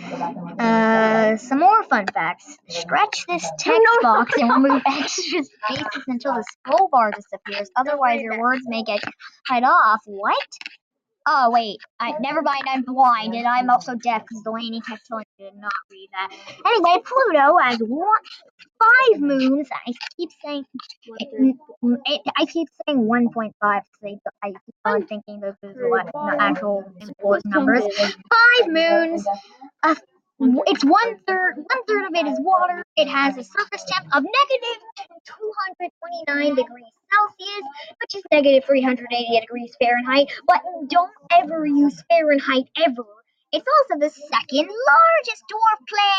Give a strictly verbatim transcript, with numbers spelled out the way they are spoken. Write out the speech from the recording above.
Uh, some more fun facts. Stretch this text box and remove extra spaces until the scroll bar disappears. Otherwise, your words may get cut off. What? Oh, wait. I, never mind, I'm blind, and I'm also deaf because Delaney kept telling me to not read that. Anyway, Pluto has one, five moons. I keep saying it, it, I keep saying one point five because I, I keep on thinking those are the la- actual important numbers. Five moons. Uh, it's one third. One third of it is water. It has a surface temp of negative two hundred twenty-nine degrees Celsius, which is negative three hundred eighty degrees Fahrenheit. But don't ever use Fahrenheit ever. It's also the second largest dwarf planet.